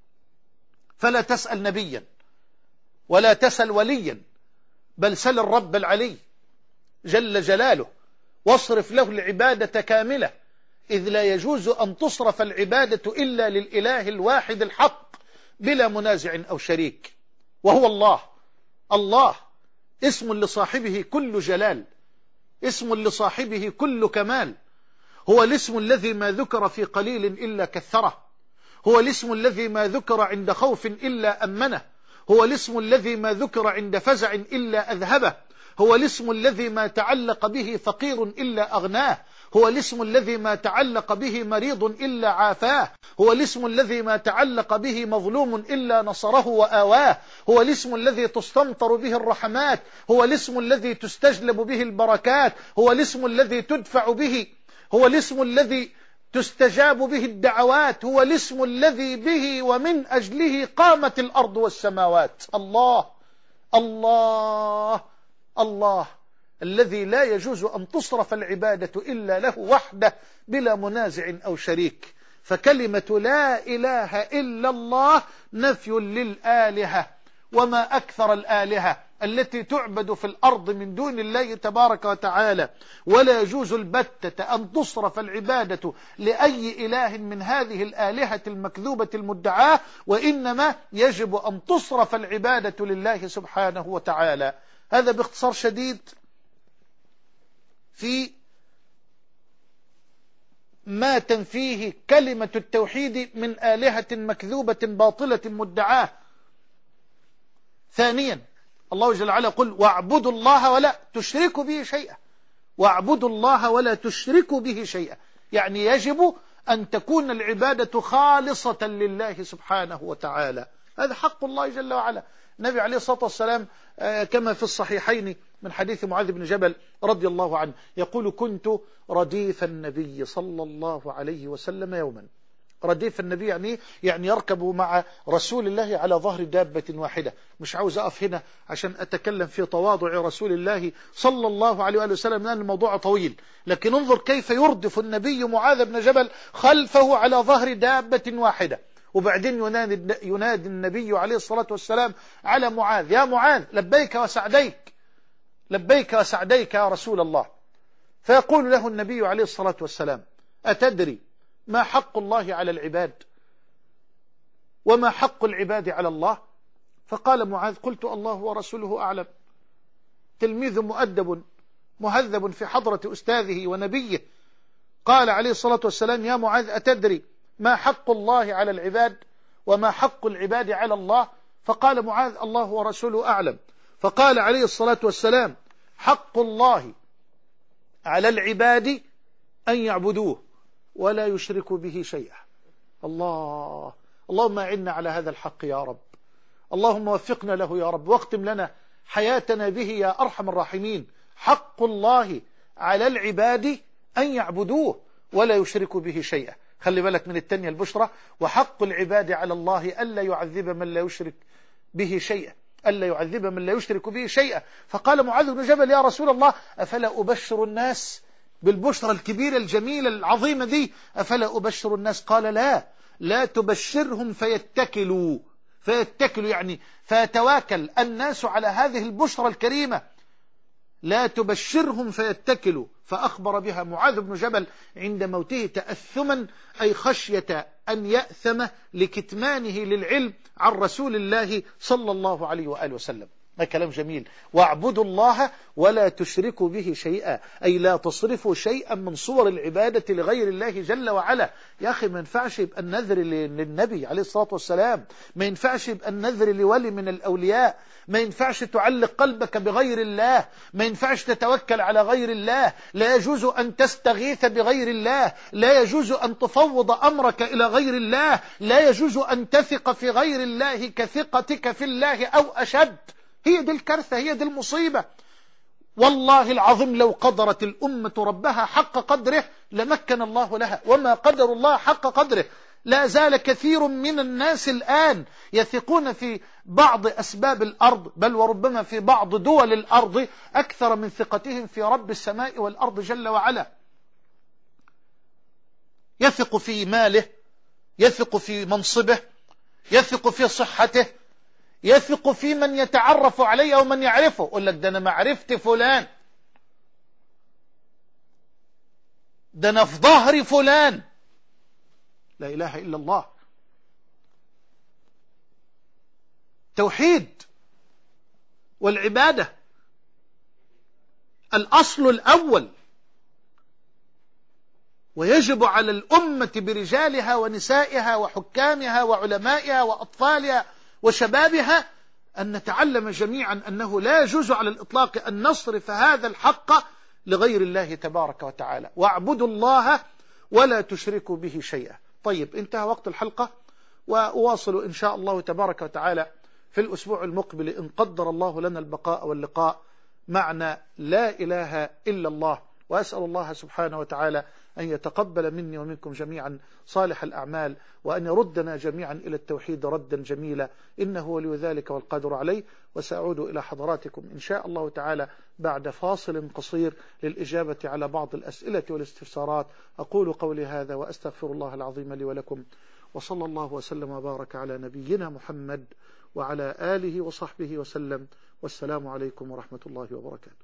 فلا تسأل نبيا ولا تسأل وليا، بل سل الرب العلي جل جلاله واصرف له العبادة كاملة، إذ لا يجوز أن تصرف العبادة إلا للإله الواحد الحق بلا منازع أو شريك، وهو الله. الله اسم لصاحبه كل جلال، اسم لصاحبه كل كمال. هو الاسم الذي ما ذكر في قليل إلا كثره، هو الاسم الذي ما ذكر عند خوف إلا أمنه، هو الاسم الذي ما ذكر عند فزع إلا أذهبه، هو الاسم الذي ما تعلق به فقير إلا أغناه، هو الاسم الذي ما تعلق به مريض إلا عافاه، هو الاسم الذي ما تعلق به مظلوم إلا نصره وآواه، هو الاسم الذي تستمطر به الرحمات، هو الاسم الذي تستجلب به البركات، هو الاسم الذي تدفع به، هو الاسم الذي تستجاب به الدعوات، هو الاسم الذي به ومن أجله قامت الأرض والسماوات. الله الله الله الذي لا يجوز أن تصرف العبادة إلا له وحده بلا منازع أو شريك. فكلمة لا إله إلا الله نفي للآلهة، وما أكثر الآلهة التي تعبد في الأرض من دون الله تبارك وتعالى. ولا يجوز البتة أن تصرف العبادة لأي إله من هذه الآلهة المكذوبة المدعاة، وإنما يجب أن تصرف العبادة لله سبحانه وتعالى. هذا باختصار شديد في ما تنفيه كلمة التوحيد من آلهة مكذوبة باطلة مدعاة. ثانيا الله جل وعلا يقول واعبدوا الله ولا تشركوا به شيئا. واعبدوا الله ولا تشركوا به شيئا، يعني يجب أن تكون العبادة خالصة لله سبحانه وتعالى. هذا حق الله جل وعلا. النبي عليه الصلاة والسلام كما في الصحيحين من حديث معاذ بن جبل رضي الله عنه يقول كنت رديف النبي صلى الله عليه وسلم يوما. رديف النبي يعني يعني يركب مع رسول الله على ظهر دابة واحدة. مش عاوز أقف هنا عشان أتكلم في تواضع رسول الله صلى الله عليه وآله وسلم لأن الموضوع طويل، لكن انظر كيف يردف النبي معاذ بن جبل خلفه على ظهر دابة واحدة. وبعدين ينادي, ينادي النبي عليه الصلاة والسلام على معاذ: يا معاذ لبيك وسعديك، لبيك وسعديك يا رسول الله. فيقول له النبي عليه الصلاة والسلام: أتدري ما حق الله على العباد وما حق العباد على الله؟ فقال معاذ: قلت الله ورسوله أعلم. تلميذ مؤدب مهذب في حضرة أستاذه ونبيه. قال عليه الصلاة والسلام: يا معاذ أتدري ما حق الله على العباد وما حق العباد على الله؟ فقال معاذ: الله ورسوله أعلم. فقال عليه الصلاة والسلام: حق الله على العباد أن يعبدوه ولا يشركوا به شيئا. الله اللهم أعنا على هذا الحق يا رب، اللهم وفقنا له يا رب، واختم لنا حياتنا به يا أرحم الراحمين. حق الله على العباد أن يعبدوه ولا يشركوا به شيئا. خلي بالك من التانية البشرى: وحق العباد على الله ألا يعذب من لا يشرك به شيئا، ألا يعذب من لا يشرك به شيئا. فقال معاذ بن جبل: يا رسول الله أفلا أبشر الناس بالبشرى الكبيرة الجميلة العظيمة دي؟ أفلا أبشر الناس؟ قال: لا لا تبشرهم فيتكلوا. فيتكلوا يعني فيتواكل الناس على هذه البشرى الكريمة. لا تبشرهم فيتكلوا. فأخبر بها معاذ بن جبل عند موته تأثما، أي خشية أن يأثم لكتمانه للعلم عن رسول الله صلى الله عليه وآله وسلم. ما كلام جميل. واعبدوا الله ولا تشركوا به شيئا، أي لا تصرفوا شيئا من صور العبادة لغير الله جل وعلا. يا أخي ما ينفعش يبقى النذر للنبي عليه الصلاة والسلام، ما ينفعش يبقى النذر لولي من الأولياء، ما ينفعش تعلق قلبك بغير الله، ما ينفعش تتوكل على غير الله، لا يجوز أن تستغيث بغير الله، لا يجوز أن تفوض أمرك إلى غير الله، لا يجوز أن تثق في غير الله كثقتك في الله أو أشد. هي دي الكارثة، هي دي المصيبة. والله العظيم لو قدرت الأمة ربها حق قدره لمكن الله لها، وما قدر الله حق قدره. لا زال كثير من الناس الآن يثقون في بعض أسباب الأرض، بل وربما في بعض دول الأرض أكثر من ثقتهم في رب السماء والأرض جل وعلا. يثق في ماله، يثق في منصبه، يثق في صحته، يثق في من يتعرف عليه أو من يعرفه. يقول لك: ده أنا معرفت فلان، ده أنا في ظهر فلان. لا إله إلا الله. توحيد والعبادة الأصل الأول، ويجب على الأمة برجالها ونسائها وحكامها وعلمائها وأطفالها وشبابها أن نتعلم جميعا أنه لا يجوز على الإطلاق أن نصرف هذا الحق لغير الله تبارك وتعالى. واعبدوا الله ولا تشركوا به شيئا. طيب، انتهى وقت الحلقة، وأواصل إن شاء الله تبارك وتعالى في الأسبوع المقبل إن قدر الله لنا البقاء واللقاء معنى لا إله إلا الله. وأسأل الله سبحانه وتعالى أن يتقبل مني ومنكم جميعا صالح الأعمال، وأن يردنا جميعا إلى التوحيد ردا جميلا، إنه ولي ذلك والقادر عليه. وسأعود إلى حضراتكم إن شاء الله تعالى بعد فاصل قصير للإجابة على بعض الأسئلة والاستفسارات. أقول قولي هذا وأستغفر الله العظيم لي ولكم، وصلى الله وسلم وبارك على نبينا محمد وعلى آله وصحبه وسلم، والسلام عليكم ورحمة الله وبركاته.